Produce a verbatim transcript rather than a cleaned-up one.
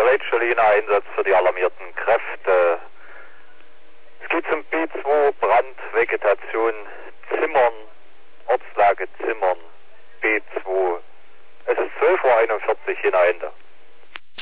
Gerätstelle Einsatz für die alarmierten Kräfte. Es geht zum B zwei, Brand, Vegetation, Zimmern, Ortslage Zimmern, B zwei. Es ist zwölf Uhr einundvierzig, Ende.